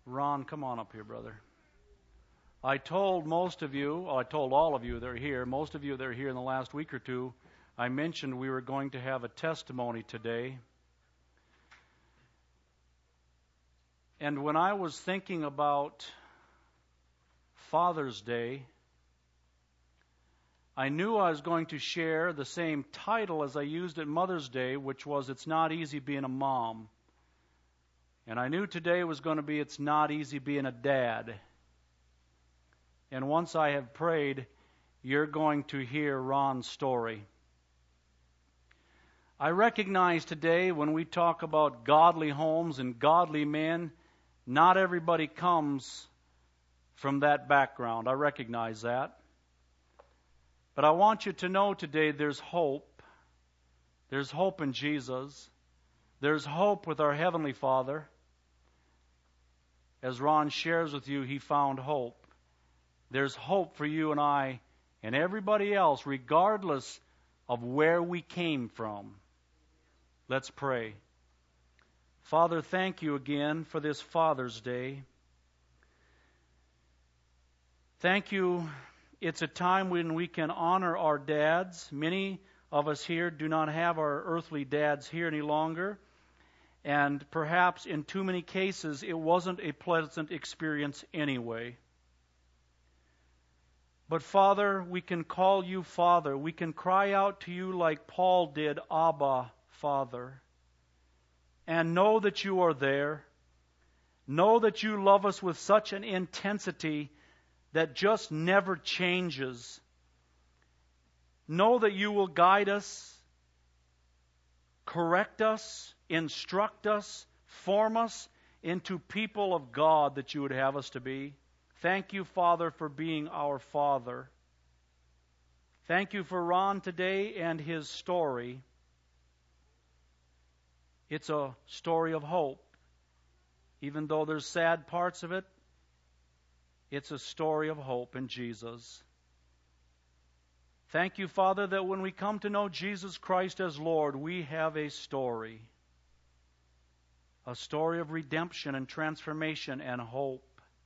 Ron, come on up here, brother. I told all of you that are here, most of you that are here in the last week or two, I mentioned we were going to have a testimony today. And when I was thinking about Father's Day, I knew I was going to share the same title as I used at Mother's Day, which was It's Not Easy Being a Mom. And I knew today was going to be It's Not Easy Being a Dad. And once I have prayed, you're going to hear Ron's story. I recognize today when we talk about godly homes and godly men, not everybody comes from that background. I recognize that. But I want you to know today there's hope. There's hope in Jesus. There's hope with our Heavenly Father. As Ron shares with you, he found hope. There's hope for you and I and everybody else, regardless of where we came from. Let's pray. Father, thank you again for this Father's Day. Thank you. It's a time when we can honor our dads. Many of us here do not have our earthly dads here any longer. And perhaps in too many cases, it wasn't a pleasant experience anyway. But Father, we can call you Father. We can cry out to you like Paul did, Abba, Father. And know that you are there. Know that you love us with such an intensity that just never changes. Know that you will guide us, correct us, instruct us, form us into people of God that you would have us to be. Thank you, Father, for being our Father. Thank you for Ron today and his story. It's a story of hope. Even though there's sad parts of it, it's a story of hope in Jesus. Thank you, Father, that when we come to know Jesus Christ as Lord, we have a story of redemption and transformation and hope.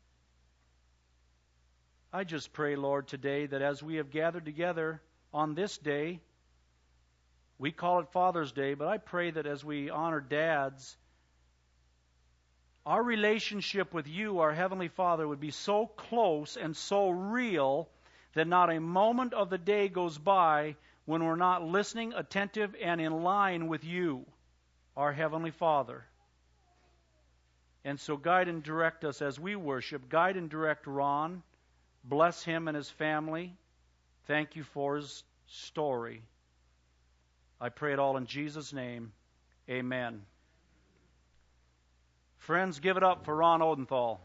I just pray, Lord, today that as we have gathered together on this day, we call it Father's Day, but I pray that as we honor dads, our relationship with you, our Heavenly Father, would be so close and so real that not a moment of the day goes by when we're not listening, attentive, and in line with you, our Heavenly Father. And so guide and direct us as we worship. Guide and direct Ron. Bless him and his family. Thank you for his story. I pray it all in Jesus' name. Amen. Friends, give it up for Ron Odenthal.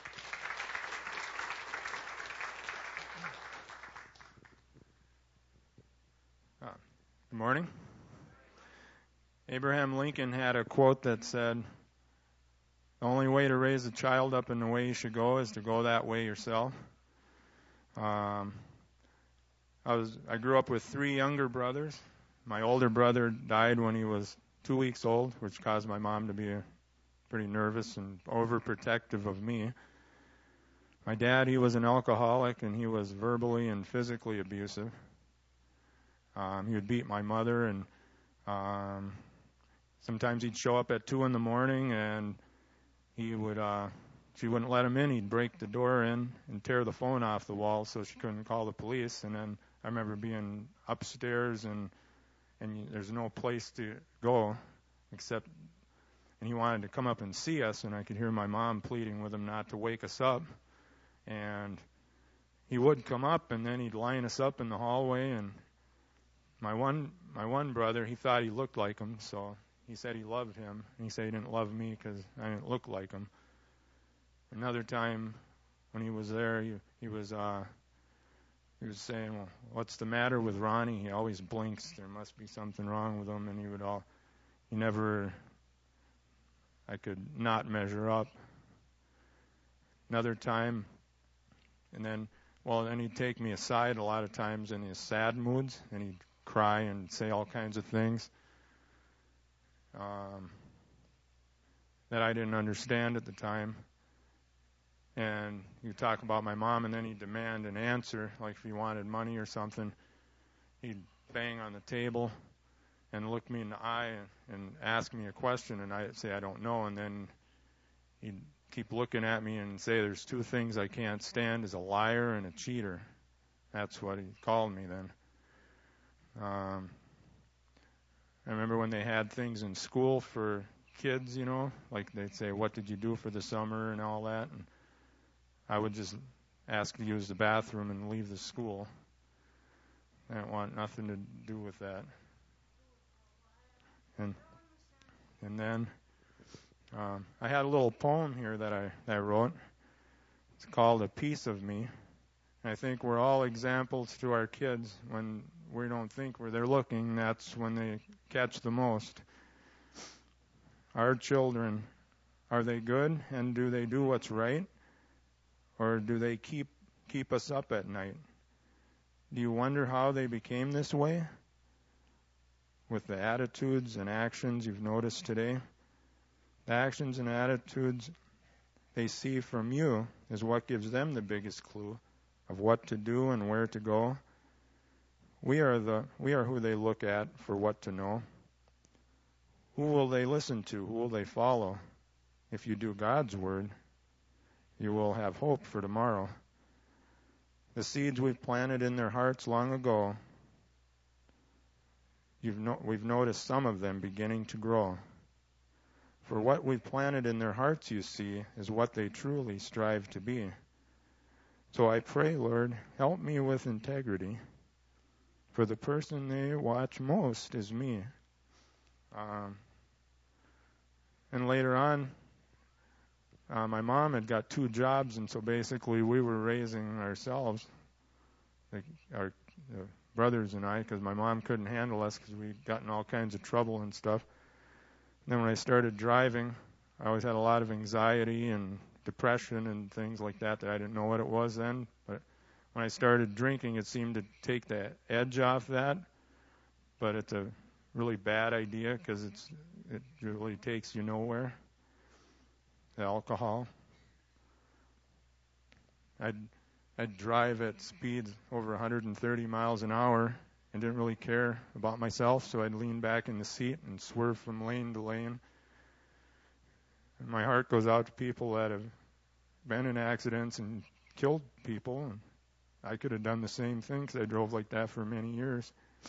Good morning. Abraham Lincoln had a quote that said, "The only way to raise a child up in the way you should go is to go that way yourself." I grew up with 3 younger brothers. My older brother died when he was 2 weeks old, which caused my mom to be pretty nervous and overprotective of me. My dad, he was an alcoholic, and he was verbally and physically abusive. He would beat my mother, and sometimes he'd show up at 2 a.m, and she wouldn't let him in. He'd break the door in and tear the phone off the wall so she couldn't call the police. And then I remember being upstairs, and there's no place to go except, and he wanted to come up and see us, and I could hear my mom pleading with him not to wake us up. And he would come up, and then he'd line us up in the hallway. And my one brother, he thought he looked like him, so he said he loved him. And he said he didn't love me because I didn't look like him. Another time when he was there, he was saying, "Well, what's the matter with Ronnie? He always blinks. There must be something wrong with him." And I could not measure up. Another time, and then he'd take me aside a lot of times in his sad moods, and he'd cry and say all kinds of things that I didn't understand at the time. and you talk about my mom, and then he'd demand an answer, like if he wanted money or something. He'd bang on the table and look me in the eye and ask me a question, and I'd say I don't know, and then he'd keep looking at me and say there's two things I can't stand, is a liar and a cheater. That's what he called me then. I remember when they had things in school for kids, like they'd say, what did you do for the summer and all that, and I would just ask to use the bathroom and leave the school. I didn't want nothing to do with that. And then I had a little poem here that I wrote. It's called A Piece of Me. And I think we're all examples to our kids. When we don't think where they're looking, that's when they catch the most. Our children, are they good, and do they do what's right? Or do they keep us up at night? Do you wonder how they became this way? With the attitudes and actions you've noticed today? The actions and attitudes they see from you is what gives them the biggest clue of what to do and where to go. We are who they look at for what to know. Who will they listen to? Who will they follow? If you do God's word, you will have hope for tomorrow. The seeds we've planted in their hearts long ago, we've noticed some of them beginning to grow. For what we've planted in their hearts, you see, is what they truly strive to be. So I pray, Lord, help me with integrity. For the person they watch most is me. And later on, my mom had got 2 jobs, and so basically we were raising ourselves, our brothers and I, because my mom couldn't handle us because we'd gotten all kinds of trouble and stuff. And then when I started driving, I always had a lot of anxiety and depression and things like that I didn't know what it was then. But when I started drinking, it seemed to take the edge off that. But it's a really bad idea because it really takes you nowhere. The alcohol. I'd drive at speeds over 130 miles an hour and didn't really care about myself, so I'd lean back in the seat and swerve from lane to lane. And my heart goes out to people that have been in accidents and killed people, and I could have done the same thing because I drove like that for many years.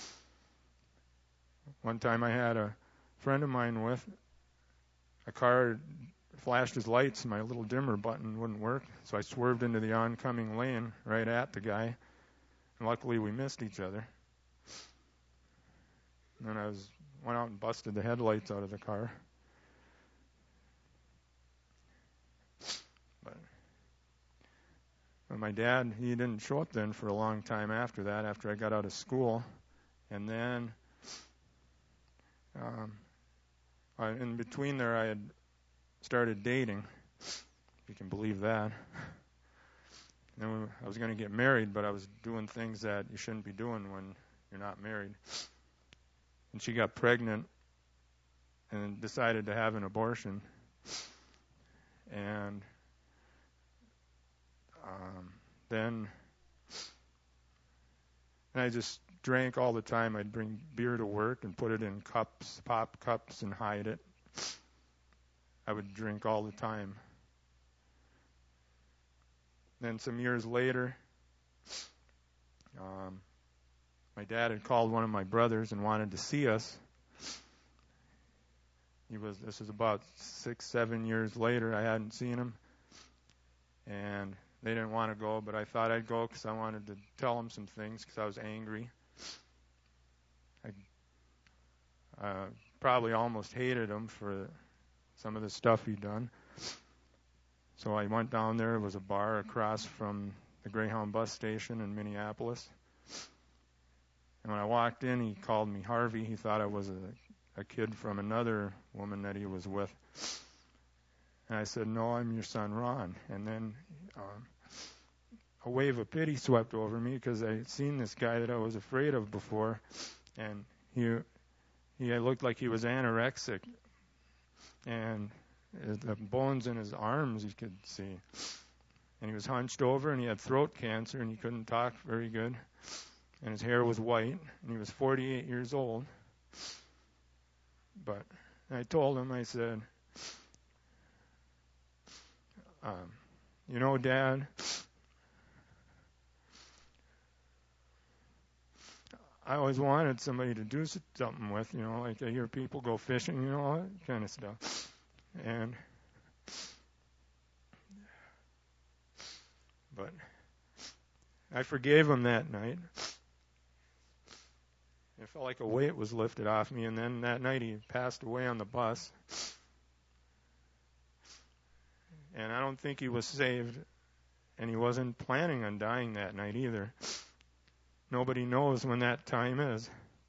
One time I had a friend of mine with a car flashed his lights and my little dimmer button wouldn't work, so I swerved into the oncoming lane right at the guy, and luckily we missed each other. And then I went out and busted the headlights out of the car. But my dad, he didn't show up then for a long time after that, after I got out of school. And then in between there, I had started dating, if you can believe that. And I was going to get married, but I was doing things that you shouldn't be doing when you're not married. And she got pregnant and decided to have an abortion. And then I just drank all the time. I'd bring beer to work and put it in cups, pop cups, and hide it. I would drink all the time. Then some years later, my dad had called one of my brothers and wanted to see us. This was about 6-7 years later. I hadn't seen him. And they didn't want to go, but I thought I'd go because I wanted to tell him some things because I was angry. I probably almost hated him for some of the stuff he'd done. So I went down there. It was a bar across from the Greyhound bus station in Minneapolis. And when I walked in, he called me Harvey. He thought I was a kid from another woman that he was with. And I said, no, I'm your son, Ron. And then a wave of pity swept over me because I had seen this guy that I was afraid of before. And he looked like he was anorexic. And the bones in his arms you could see. And he was hunched over, and he had throat cancer, and he couldn't talk very good. And his hair was white, and he was 48 years old. But I told him, I said, Dad, I always wanted somebody to do something with, like I hear people go fishing, all that kind of stuff. But I forgave him that night. It felt like a weight was lifted off me, and then that night he passed away on the bus. And I don't think he was saved, and he wasn't planning on dying that night either. Nobody knows when that time is.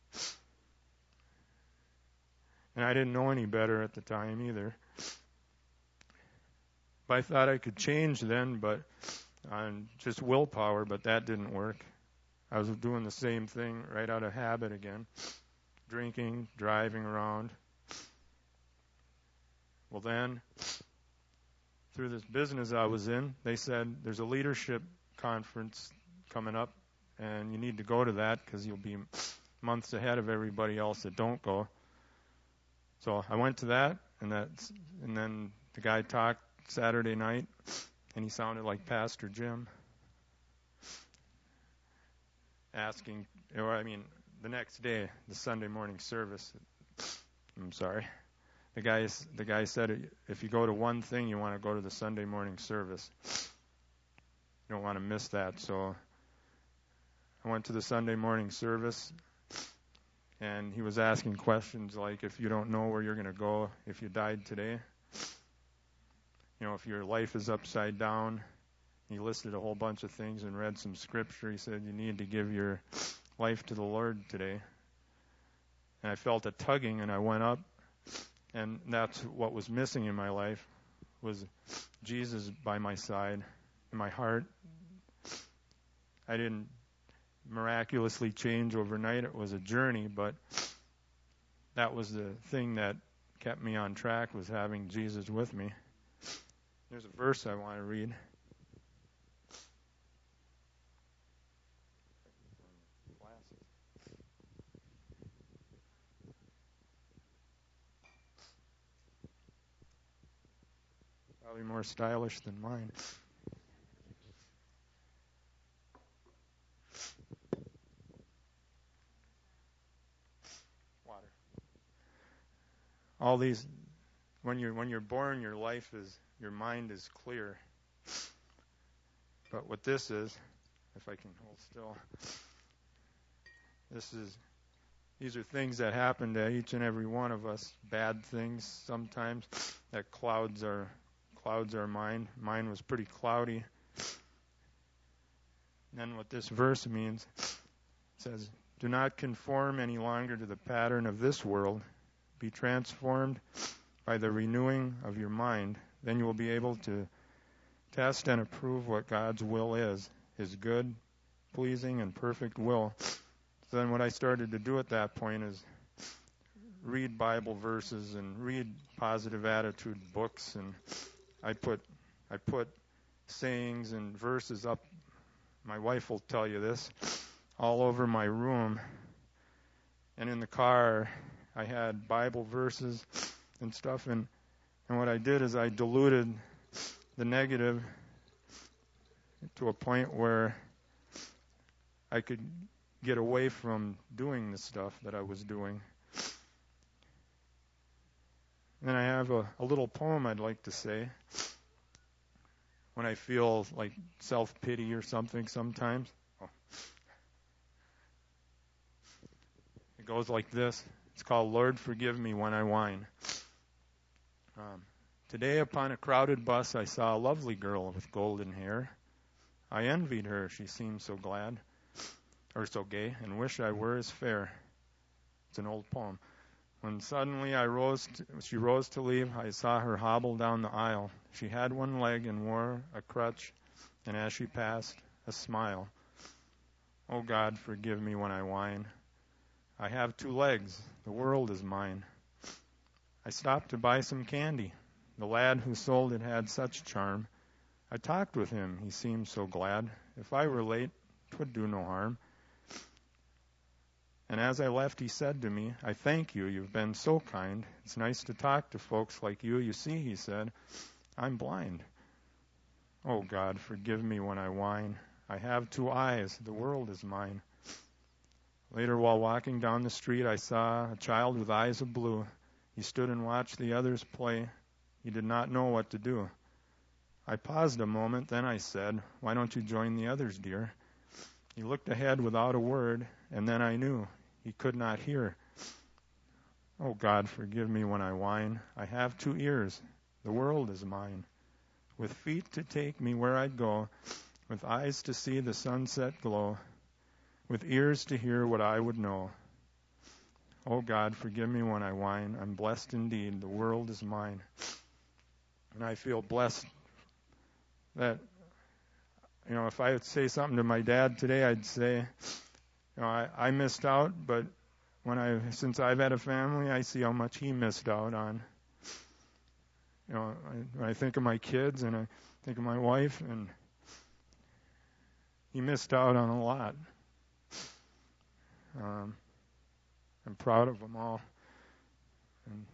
And I didn't know any better at the time either. But I thought I could change then, but on just willpower, but that didn't work. I was doing the same thing right out of habit again. Drinking, driving around. Well then, through this business I was in, they said there's a leadership conference coming up, and you need to go to that because you'll be months ahead of everybody else that don't go. So I went to that, and then the guy talked Saturday night, and he sounded like Pastor Jim. The next day, the Sunday morning service, the guy said, if you go to one thing, you want to go to the Sunday morning service. You don't want to miss that. So I went to the Sunday morning service, and he was asking questions like, if you don't know where you're going to go if you died today, if your life is upside down. He listed a whole bunch of things and read some scripture. He said, you need to give your life to the Lord today. And I felt a tugging, and I went up, and that's what was missing in my life, was Jesus by my side, in my heart. I didn't miraculously change overnight. It was a journey, but that was the thing that kept me on track, was having Jesus with me. There's a verse I want to read. Probably more stylish than mine. Water. All these, when you're born, your mind is clear. But what this is, if I can hold still, these are things that happen to each and every one of us. Bad things sometimes that clouds our mind. Mine was pretty cloudy. And then what this verse means, it says, do not conform any longer to the pattern of this world. Be transformed by the renewing of your mind. Then you will be able to test and approve what God's will is, His good, pleasing, and perfect will. So then what I started to do at that point is read Bible verses and read positive attitude books, and I put sayings and verses up. My wife will tell you this, all over my room. And in the car, I had Bible verses and stuff. And what I did is I diluted the negative to a point where I could get away from doing the stuff that I was doing. And then I have a little poem I'd like to say when I feel like self-pity or something sometimes. It goes like this. It's called Lord Forgive Me When I Whine. Today upon a crowded bus I saw a lovely girl with golden hair. I envied her, she seemed so glad, or so gay, and wish I were as fair. It's an old poem. When suddenly she rose to leave, I saw her hobble down the aisle. She had one leg and wore a crutch, and as she passed, a smile. Oh God, forgive me when I whine. I have 2 legs. The world is mine. I stopped to buy some candy. The lad who sold it had such charm. I talked with him. He seemed so glad. If I were late, 'twould do no harm. And as I left, he said to me, I thank you. You've been so kind. It's nice to talk to folks like you. You see, he said, I'm blind. Oh, God, forgive me when I whine. I have 2 eyes. The world is mine. Later, while walking down the street, I saw a child with eyes of blue. He stood and watched the others play. He did not know what to do. I paused a moment, then I said, why don't you join the others, dear? He looked ahead without a word, and then I knew he could not hear. Oh, God, forgive me when I whine. I have 2 ears. The world is mine. With feet to take me where I'd go, with eyes to see the sunset glow, with ears to hear what I would know. Oh, God, forgive me when I whine. I'm blessed indeed. The world is mine. And I feel blessed that, if I would say something to my dad today, I'd say, I missed out, but since I've had a family, I see how much he missed out on. When I think of my kids and I think of my wife, and he missed out on a lot. I'm proud of them all. And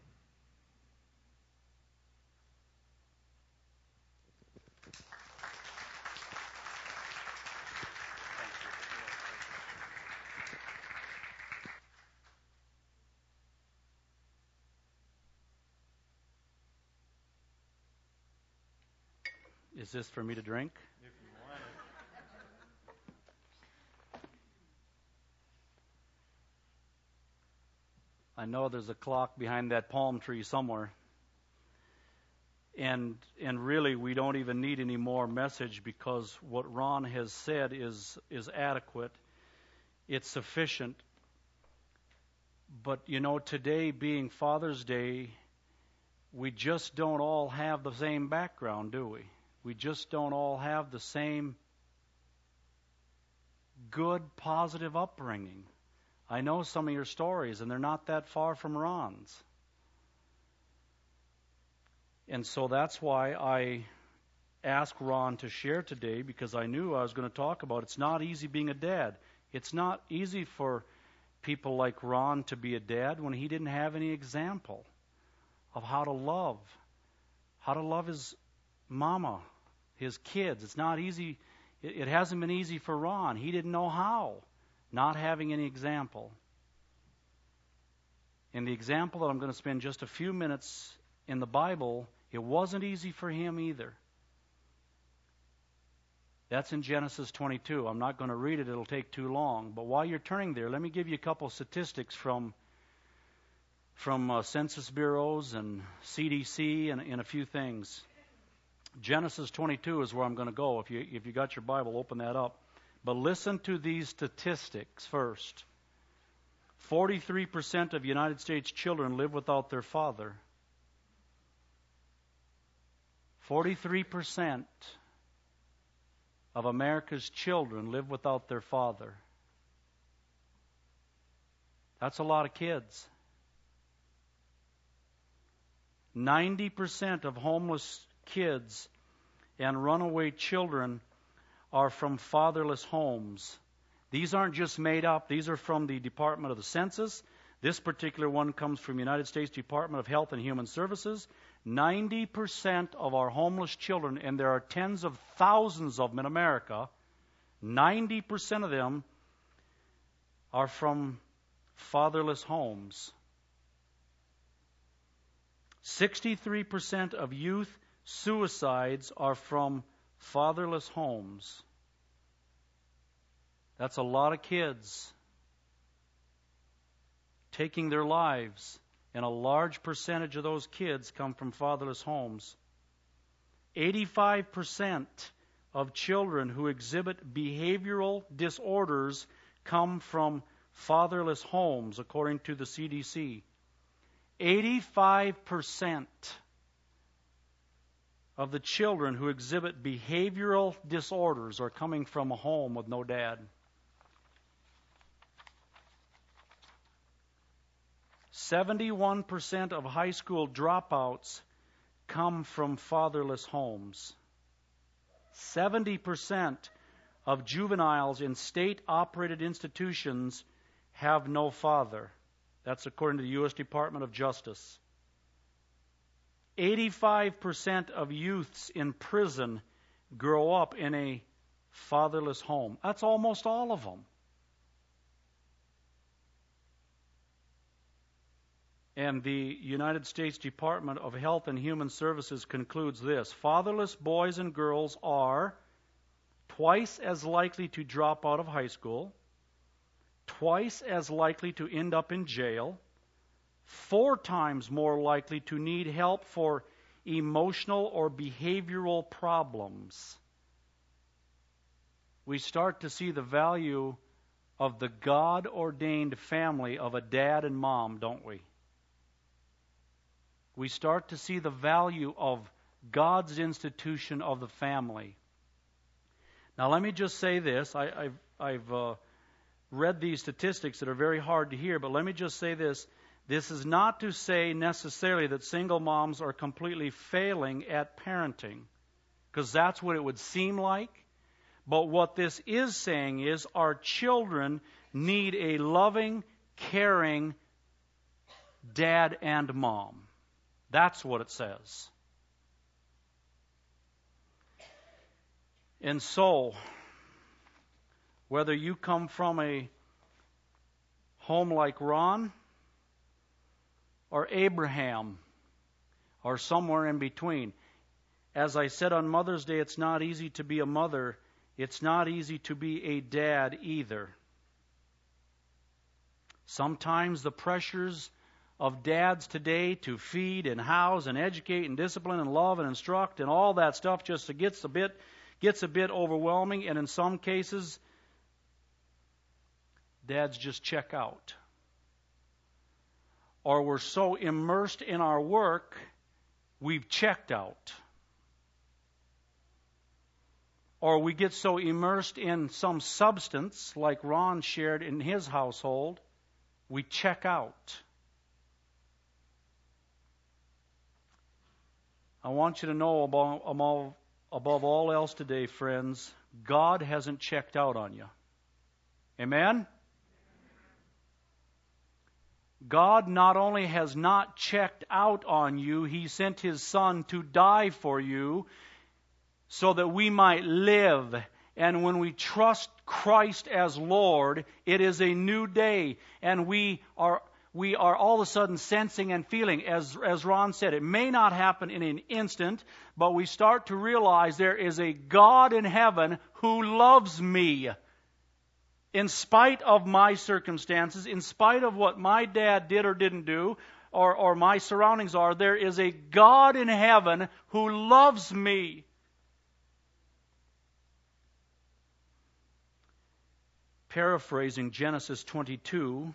Is this for me to drink? if you want it. I know there's a clock behind that palm tree somewhere. And really, we don't even need any more message, because what Ron has said is adequate. It's sufficient. But, today being Father's Day, we just don't all have the same background, do we? We just don't all have the same good, positive upbringing. I know some of your stories, and they're not that far from Ron's. And so that's why I asked Ron to share today, because I knew I was going to talk about it's not easy being a dad. It's not easy for people like Ron to be a dad when he didn't have any example of how to love his mama, his kids. It's not easy. It hasn't been easy for Ron. He didn't know how, not having any example. And the example that I'm going to spend just a few minutes in the Bible, it wasn't easy for him either. That's in Genesis 22. I'm not going to read it. It'll take too long. But while you're turning there, let me give you a couple of statistics from census bureaus and CDC and a few things. Genesis 22 is where I'm going to go. If you got your Bible, open that up. But listen to these statistics first. 43% of United States children live without their father. 43% of America's children live without their father. That's a lot of kids. 90% of homeless kids and runaway children are from fatherless homes. These aren't just made up. These are from the Department of the Census. This particular one comes from United States Department of Health and Human Services. 90% of our homeless children, and there are tens of thousands of them in America, 90% of them are from fatherless homes. 63% of youth suicides are from fatherless homes. That's a lot of kids taking their lives, and a large percentage of those kids come from fatherless homes. 85% of children who exhibit behavioral disorders come from fatherless homes, according to the CDC. 85% of the children who exhibit behavioral disorders are coming from a home with no dad. 71% of high school dropouts come from fatherless homes. 70% of juveniles in state-operated institutions have no father. That's according to the U.S. Department of Justice. 85% of youths in prison grow up in a fatherless home. That's almost all of them. And the United States Department of Health and Human Services concludes this: fatherless boys and girls are twice as likely to drop out of high school, twice as likely to end up in jail, 4 times more likely to need help for emotional or behavioral problems. We start to see the value of the God-ordained family of a dad and mom, don't we? We start to see the value of God's institution of the family. Now, let me just say this. I've read these statistics that are very hard to hear, but let me just say this. This is not to say necessarily that single moms are completely failing at parenting, because that's what it would seem like. But what this is saying is our children need a loving, caring dad and mom. That's what it says. And so, whether you come from a home like Ron or Abraham or somewhere in between, as I said on Mother's Day, it's not easy to be a mother. It's not easy to be a dad either. Sometimes the pressures of dads today to feed and house and educate and discipline and love and instruct and all that stuff just gets a bit overwhelming, and in some cases dads just check out. Or we're so immersed in our work we've checked out. Or we get so immersed in some substance like Ron shared in his household, we check out. I want you to know above all else today, friends, God hasn't checked out on you. Amen? God not only has not checked out on you, He sent His Son to die for you so that we might live. And when we trust Christ as Lord, it is a new day, and we are all of a sudden sensing and feeling, as Ron said, it may not happen in an instant, but we start to realize there is a God in heaven who loves me. In spite of my circumstances, in spite of what my dad did or didn't do, or my surroundings are, there is a God in heaven who loves me. Paraphrasing Genesis 22,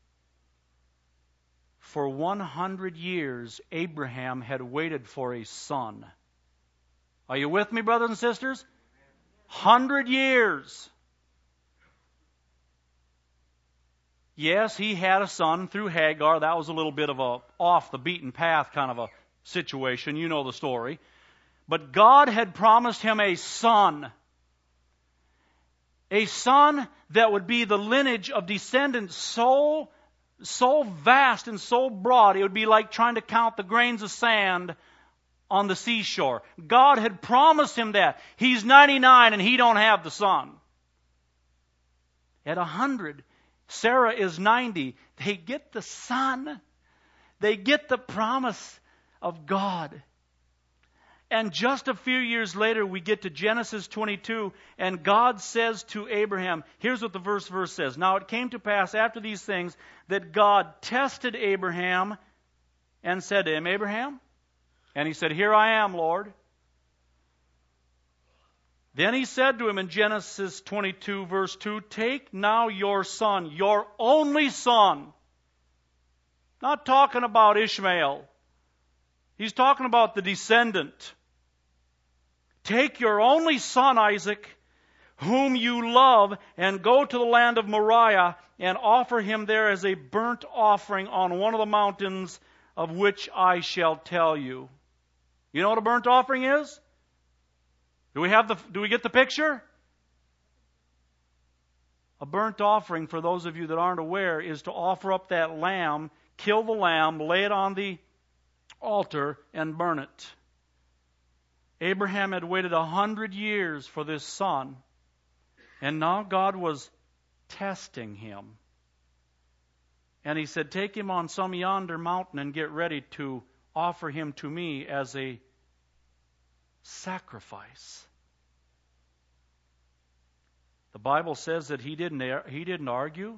for 100 years, Abraham had waited for a son. Are you with me, brothers and sisters? 100 years. Yes, he had a son through Hagar. That was a little bit of a off the beaten path kind of a situation. You know the story. But God had promised him a son. A son that would be the lineage of descendants so vast and so broad, it would be like trying to count the grains of sand on the seashore. God had promised him that. He's 99 and he don't have the son. At 100, Sarah is 90. They get the son. They get the promise of God. And just a few years later, we get to Genesis 22, and God says to Abraham, here's what the verse says. Now it came to pass after these things that God tested Abraham and said to him, Abraham? And he said, here I am, Lord. Then he said to him in Genesis 22, verse 2, take now your son, your only son. Not talking about Ishmael. He's talking about the descendant. Take your only son, Isaac, whom you love, and go to the land of Moriah and offer him there as a burnt offering on one of the mountains of which I shall tell you. You know what a burnt offering is? Do we get the picture? A burnt offering, for those of you that aren't aware, is to offer up that lamb, kill the lamb, lay it on the altar, and burn it. Abraham had waited 100 years for this son, and now God was testing him. And he said, take him on some yonder mountain and get ready to offer him to me as a sacrifice. The Bible says that he didn't argue.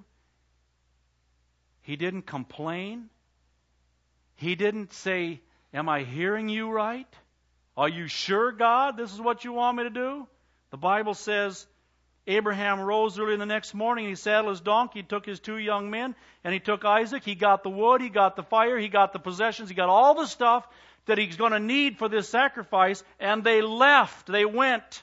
He didn't complain. He didn't say, am I hearing you right? Are you sure, God, this is what you want me to do? The Bible says Abraham rose early the next morning. He saddled his donkey, he took his 2 young men, and he took Isaac. He got the wood, he got the fire, he got the possessions, he got all the stuff that he's going to need for this sacrifice, and they left. They went.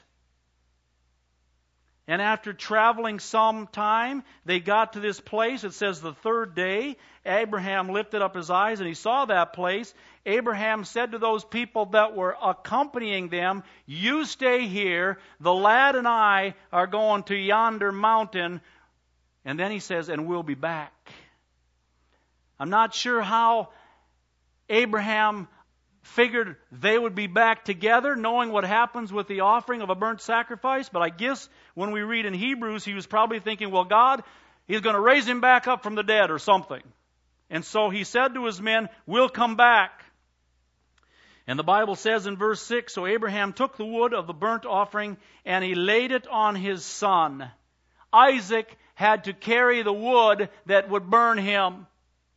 And after traveling some time, they got to this place. It says the 3rd day, Abraham lifted up his eyes and he saw that place. Abraham said to those people that were accompanying them, you stay here. The lad and I are going to yonder mountain. And then he says, and we'll be back. I'm not sure how Abraham figured they would be back together, knowing what happens with the offering of a burnt sacrifice. But I guess when we read in Hebrews, he was probably thinking, well, God, He's going to raise him back up from the dead or something. And so he said to his men, we'll come back. And the Bible says in verse 6, so Abraham took the wood of the burnt offering and he laid it on his son. Isaac had to carry the wood that would burn him.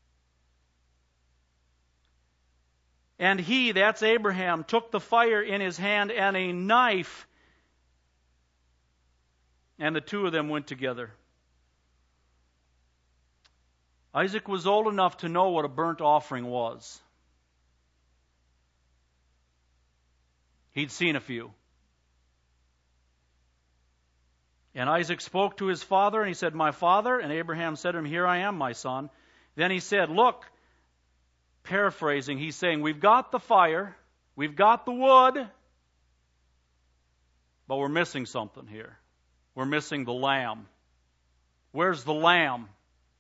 And he, that's Abraham, took the fire in his hand and a knife, and the 2 of them went together. Isaac was old enough to know what a burnt offering was. He'd seen a few. And Isaac spoke to his father, and he said, my father. And Abraham said to him, here I am, my son. Then he said, look, paraphrasing, he's saying, we've got the fire, we've got the wood, but we're missing something here. We're missing the lamb. Where's the lamb?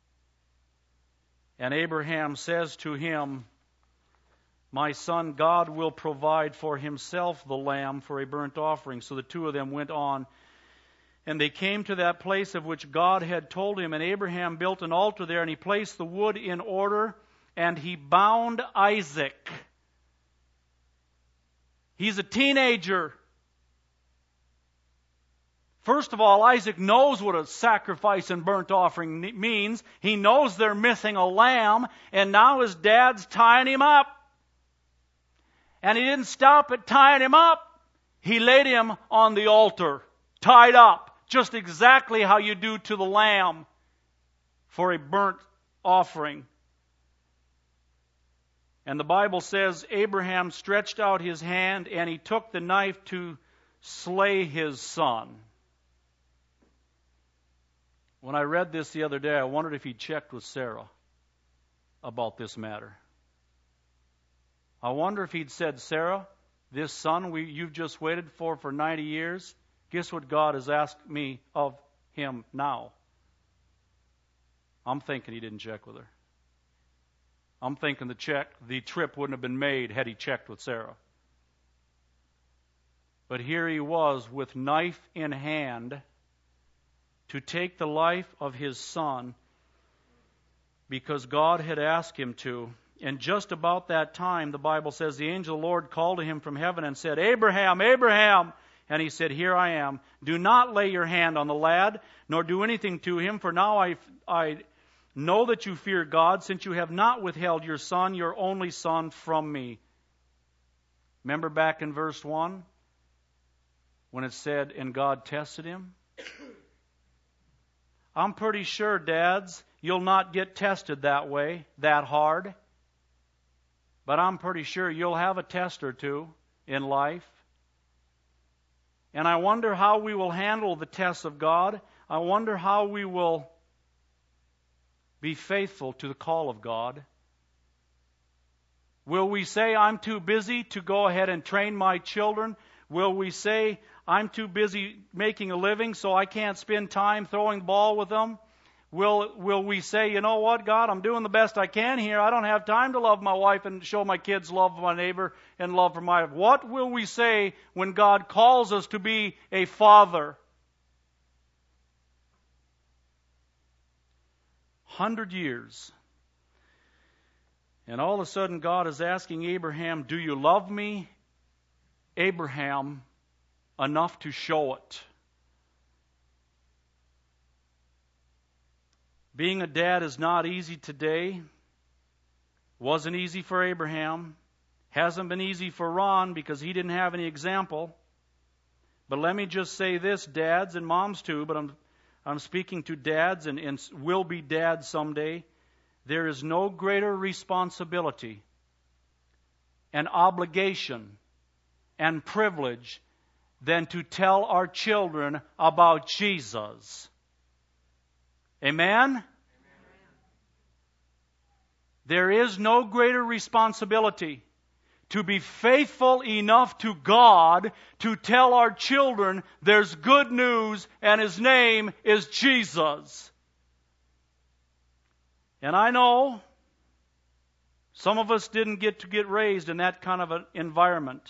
And Abraham says to him, my son, God will provide for himself the lamb for a burnt offering. So the 2 of them went on, and they came to that place of which God had told him. And Abraham built an altar there, and he placed the wood in order, and he bound Isaac. He's a teenager. First of all, Isaac knows what a sacrifice and burnt offering means. He knows they're missing a lamb, and now his dad's tying him up. And he didn't stop at tying him up. He laid him on the altar, tied up, just exactly how you do to the lamb for a burnt offering. And the Bible says Abraham stretched out his hand and he took the knife to slay his son. When I read this the other day, I wondered if he checked with Sarah about this matter. I wonder if he'd said, Sarah, this son you've just waited for 90 years, guess what God has asked me of him now? I'm thinking he didn't check with her. I'm thinking the trip wouldn't have been made had he checked with Sarah. But here he was with knife in hand to take the life of his son because God had asked him to. And just about that time, the Bible says, the angel of the Lord called to him from heaven and said, Abraham, Abraham! And he said, here I am. Do not lay your hand on the lad, nor do anything to him, for now I know that you fear God, since you have not withheld your son, your only son, from me. Remember back in verse 1, when it said, and God tested him? I'm pretty sure, dads, you'll not get tested that way, that hard. But I'm pretty sure you'll have a test or two in life. And I wonder how we will handle the tests of God. I wonder how we will be faithful to the call of God. Will we say, I'm too busy to go ahead and train my children? Will we say, I'm too busy making a living, so I can't spend time throwing the ball with them? Will we say, you know what, God, I'm doing the best I can here. I don't have time to love my wife and show my kids love for my neighbor and love for my wife. What will we say when God calls us to be a father? 100 years. And all of a sudden God is asking Abraham, do you love me, Abraham, enough to show it? Being a dad is not easy today. Wasn't easy for Abraham. Hasn't been easy for Ron because he didn't have any example. But let me just say this, dads and moms too, but I'm speaking to dads and will be dads someday. There is no greater responsibility and obligation and privilege than to tell our children about Jesus. Amen? There is no greater responsibility to be faithful enough to God to tell our children there's good news and His name is Jesus. And I know some of us didn't get to get raised in that kind of an environment.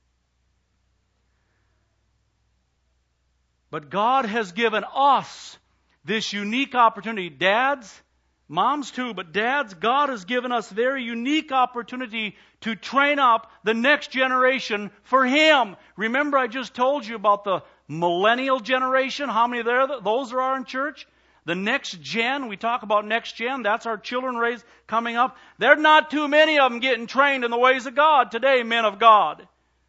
But God has given us this unique opportunity. Dads, moms too, but dads, God has given us a very unique opportunity to train up the next generation for Him. Remember I just told you about the millennial generation, how many those there are in church? The next gen, we talk about next gen, that's our children raised coming up. There's not too many of them getting trained in the ways of God today, men of God.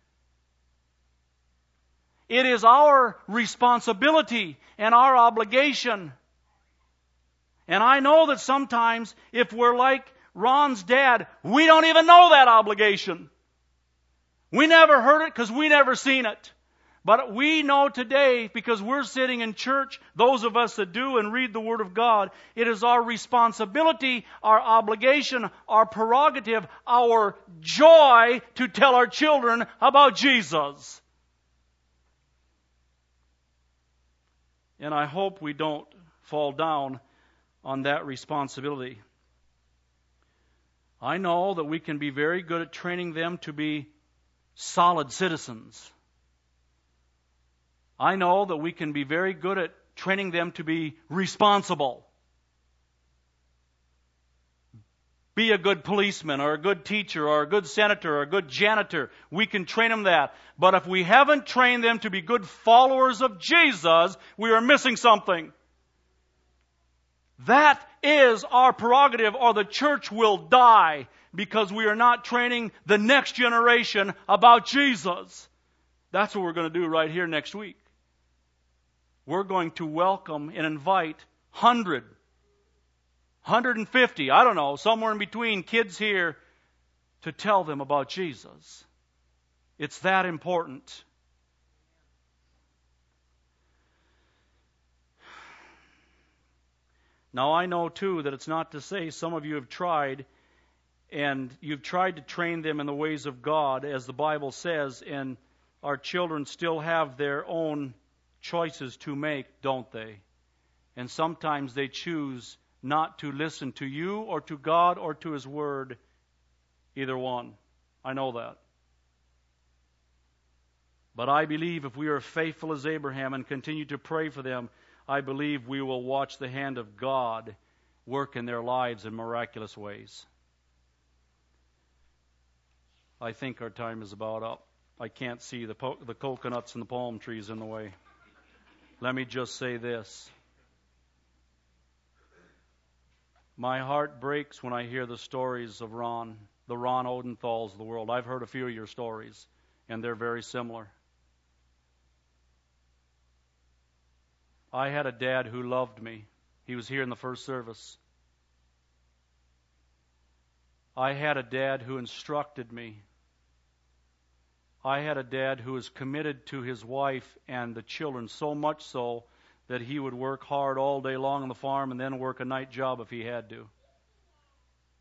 It is our responsibility and our obligation. And I know that sometimes if we're like Ron's dad, we don't even know that obligation. We never heard it because we never seen it. But we know today, because we're sitting in church, those of us that do and read the Word of God, it is our responsibility, our obligation, our prerogative, our joy to tell our children about Jesus. And I hope we don't fall down on that responsibility. I know that we can be very good at training them to be solid citizens. I know that we can be very good at training them to be responsible. Be a good policeman or a good teacher or a good senator or a good janitor. We can train them that. But if we haven't trained them to be good followers of Jesus, we are missing something. That is our prerogative, or the church will die because we are not training the next generation about Jesus. That's what we're going to do right here next week. We're going to welcome and invite 100, 150, I don't know, somewhere in between kids here to tell them about Jesus. It's that important. Now I know too that it's not to say some of you have tried and you've tried to train them in the ways of God, as the Bible says, and our children still have their own choices to make, don't they? And sometimes they choose not to listen to you or to God or to His Word, either one. I know that. But I believe if we are faithful as Abraham and continue to pray for them, I believe we will watch the hand of God work in their lives in miraculous ways. I think our time is about up. I can't see the coconuts and the palm trees in the way. Let me just say this. My heart breaks when I hear the stories of Ron, the Ron Odenthals of the world. I've heard a few of your stories, and they're very similar. I had a dad who loved me. He was here in the first service. I had a dad who instructed me. I had a dad who was committed to his wife and the children, so much so that he would work hard all day long on the farm and then work a night job if he had to.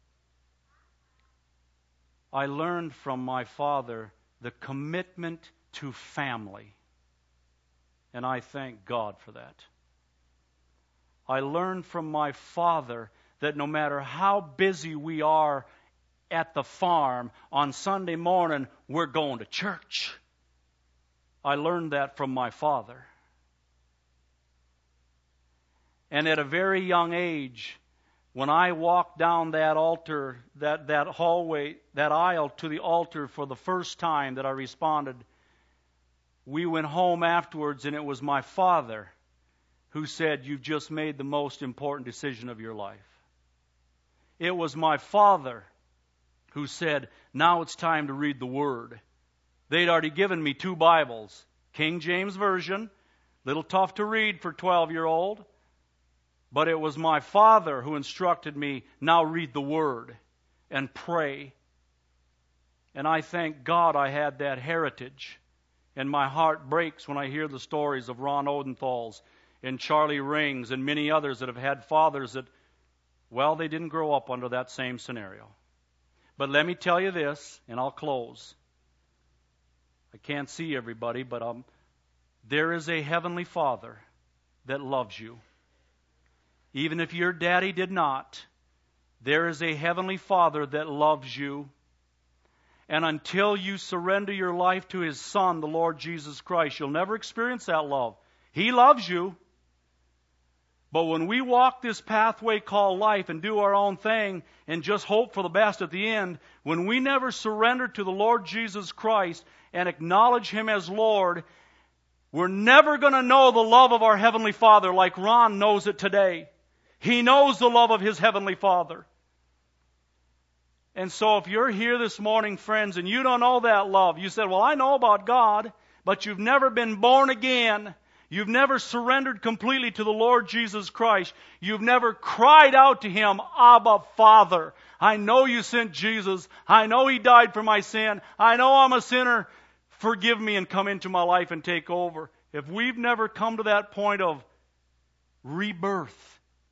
I learned from my father the commitment to family. And I thank God for that. I learned from my father that no matter how busy we are at the farm, on Sunday morning, we're going to church. I learned that from my father. And at a very young age, when I walked down that altar, that hallway, that aisle to the altar for the first time that I responded, we went home afterwards, and it was my father who said, "You've just made the most important decision of your life." It was my father who said, "Now it's time to read the Word." They'd already given me 2 Bibles, King James Version, little tough to read for 12-year-old, but it was my father who instructed me, "Now read the Word and pray." And I thank God I had that heritage. And my heart breaks when I hear the stories of Ron Odenthal's and Charlie Rings and many others that have had fathers that, well, they didn't grow up under that same scenario. But let me tell you this, and I'll close. I can't see everybody, but there is a heavenly Father that loves you. Even if your daddy did not, there is a heavenly Father that loves you. And until you surrender your life to His Son, the Lord Jesus Christ, you'll never experience that love. He loves you. But when we walk this pathway called life and do our own thing and just hope for the best at the end, when we never surrender to the Lord Jesus Christ and acknowledge Him as Lord, we're never going to know the love of our Heavenly Father like Ron knows it today. He knows the love of his Heavenly Father. And so if you're here this morning, friends, and you don't know that love, you said, "Well, I know about God," but you've never been born again. You've never surrendered completely to the Lord Jesus Christ. You've never cried out to Him, "Abba, Father, I know you sent Jesus. I know He died for my sin. I know I'm a sinner. Forgive me and come into my life and take over." If we've never come to that point of rebirth,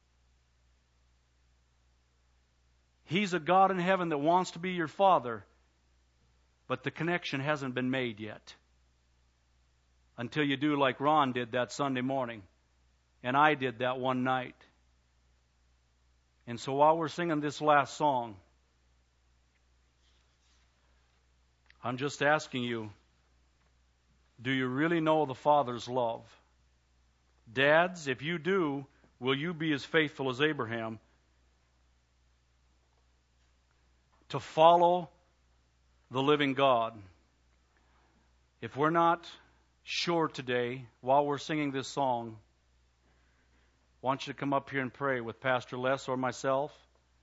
He's a God in heaven that wants to be your Father, but the connection hasn't been made yet. Until you do like Ron did that Sunday morning, and I did that one night. And so while we're singing this last song, I'm just asking you, do you really know the Father's love? Dads, if you do, will you be as faithful as Abraham to follow the living God? If we're not sure today, while we're singing this song, I want you to come up here and pray with Pastor Les or myself.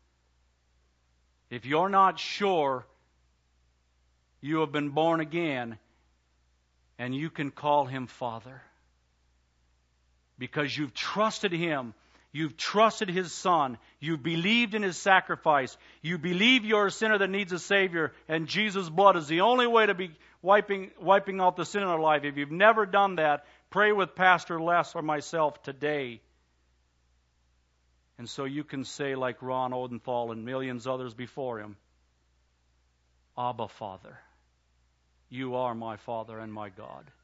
If you're not sure you have been born again, and you can call Him Father, because you've trusted Him, you've trusted His Son, you've believed in His sacrifice, you believe you're a sinner that needs a Savior, and Jesus' blood is the only way to be wiping out the sin in our life. If you've never done that, pray with Pastor Les or myself today. And so you can say like Ron Odenthal and millions others before him, "Abba, Father, you are my Father and my God."